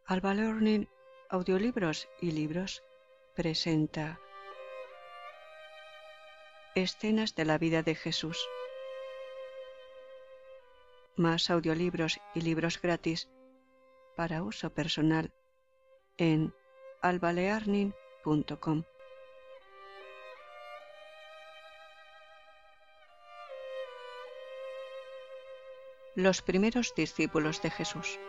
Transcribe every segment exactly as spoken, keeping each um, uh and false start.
Alba Learning, Audiolibros y Libros presenta Escenas de la vida de Jesús. Más audiolibros y libros gratis para uso personal en alba learning punto com. Los primeros discípulos de Jesús.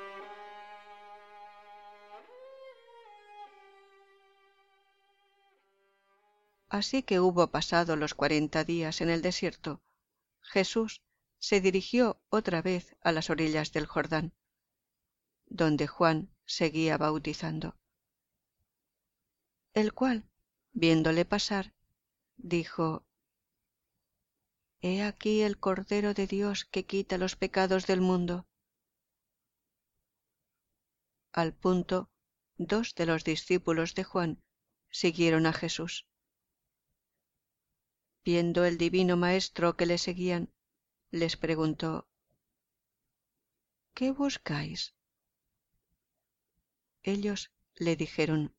Así que hubo pasado los cuarenta días en el desierto, Jesús se dirigió otra vez a las orillas del Jordán, donde Juan seguía bautizando. El cual, viéndole pasar, dijo: «He aquí el Cordero de Dios que quita los pecados del mundo». Al punto, dos de los discípulos de Juan siguieron a Jesús. Viendo el divino maestro que le seguían, les preguntó: «¿Qué buscáis?» Ellos le dijeron: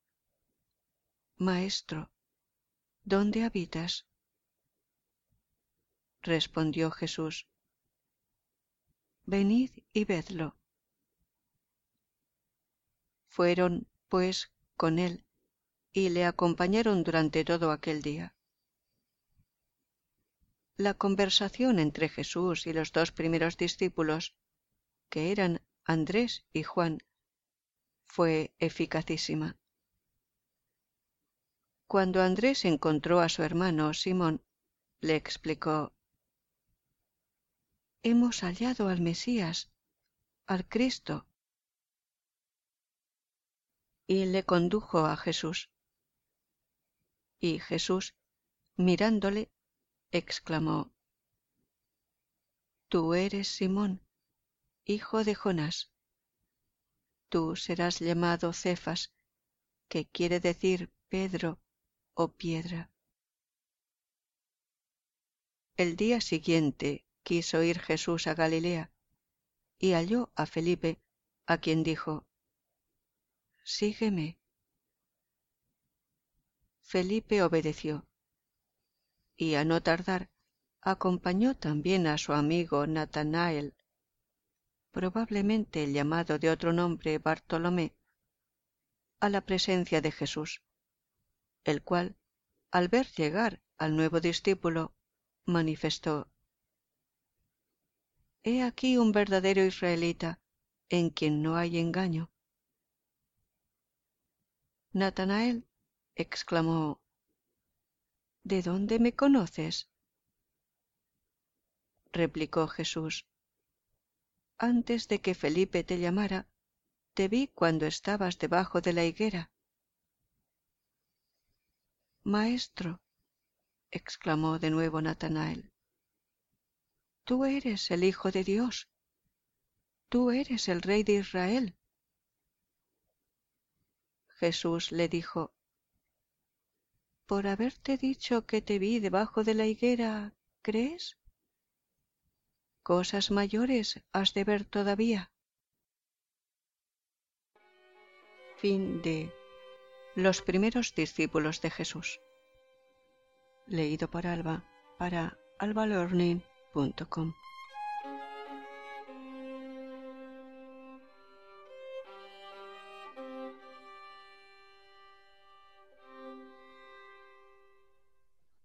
«Maestro, ¿dónde habitas?» Respondió Jesús: «Venid y vedlo». Fueron, pues, con él y le acompañaron durante todo aquel día. La conversación entre Jesús y los dos primeros discípulos, que eran Andrés y Juan, fue eficacísima. Cuando Andrés encontró a su hermano Simón, le explicó: «Hemos hallado al Mesías, al Cristo», y le condujo a Jesús. Y Jesús, mirándole, exclamó: «Tú eres Simón, hijo de Jonás. Tú serás llamado Cefas, que quiere decir Pedro o piedra». El día siguiente quiso ir Jesús a Galilea, y halló a Felipe, a quien dijo: «Sígueme». Felipe obedeció, y a no tardar acompañó también a su amigo Natanael, probablemente llamado de otro nombre Bartolomé, a la presencia de Jesús, el cual, al ver llegar al nuevo discípulo, manifestó: «He aquí un verdadero israelita, en quien no hay engaño». Natanael exclamó: «¿De dónde me conoces?» Replicó Jesús: «Antes de que Felipe te llamara, te vi cuando estabas debajo de la higuera». «Maestro», exclamó de nuevo Natanael, «tú eres el Hijo de Dios, tú eres el Rey de Israel». Jesús le dijo: «Por haberte dicho que te vi debajo de la higuera, ¿crees? Cosas mayores has de ver todavía». Fin de Los primeros discípulos de Jesús. Leído por Alba para alba learning punto com.